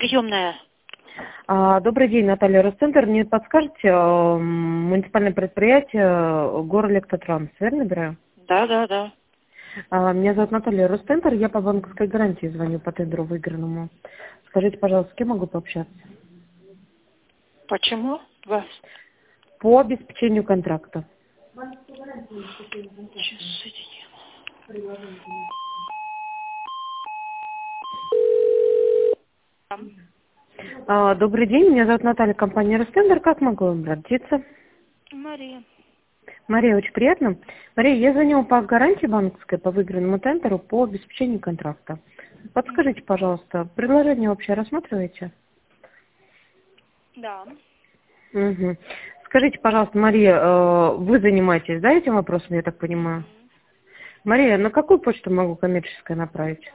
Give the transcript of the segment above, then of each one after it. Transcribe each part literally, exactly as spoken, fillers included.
приемная. А, Добрый день, Наталья, Росцентр. Не подскажете, э, муниципальное предприятие э, Горэлектротранс, верно набираю? Да, да, да. А, Меня зовут Наталья, Росцентр. Я по банковской гарантии звоню по тендеру выигранному. Скажите, пожалуйста, с кем могу пообщаться? Почему вас? По обеспечению контракта. Сейчас соединим. А, Добрый день, меня зовут Наталья, компания Росцентр. Как могу вам обратиться? Мария. Мария, очень приятно. Мария, я звоню по гарантии банковской, по выигранному тендеру, по обеспечению контракта. Подскажите, пожалуйста, предложение вообще рассматриваете? Да. Угу. Скажите, пожалуйста, Мария, э, вы занимаетесь, да, этим вопросом, я так понимаю? Мгм. Мария, на какую почту могу коммерческое направить?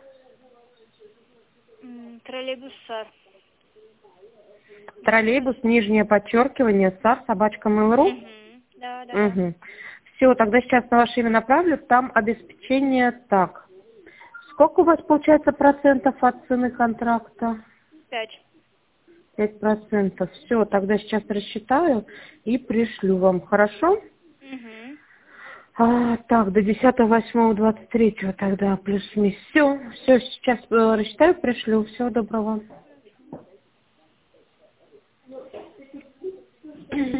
М, Троллейбус САР. Троллейбус, нижнее подчеркивание, сар, собачка mail точка ру. Мгм. Да, да, да. Угу. Все, тогда сейчас на ваше имя направлю. Там обеспечение так. Сколько у вас получается процентов от цены контракта? Пять. Пять процентов. Все, тогда сейчас рассчитаю и пришлю вам. Хорошо? Угу. А, так, до десятого восьмого двадцать третьего тогда плюс-минус. Все, все, сейчас э, рассчитаю, пришлю. Всего доброго.